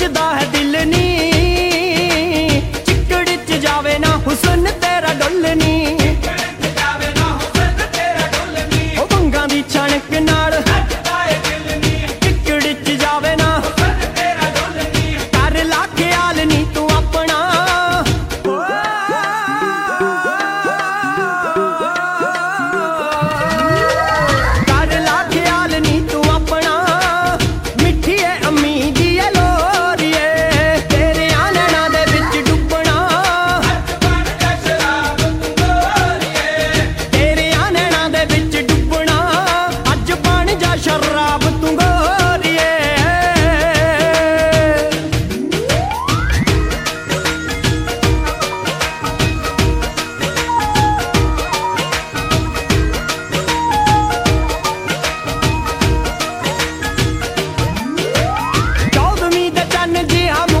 सोचदा है दिल नी, चिकड़ च जावे ना हुसन तेरा डुलनी, ओ बंगां दी छणक नाल चिकड़ च जावे ना कर ला ख्याल नी तू अपना। कर ला ख्याल नी तू अपना, मिठी है अम्मी दी है लोरिए, तेरे आनना दे विच डुबना, तेरे आनना दे विच डुबना, अज बन जा शराब तू गोरिए। चौदहवीं दे चन्न जी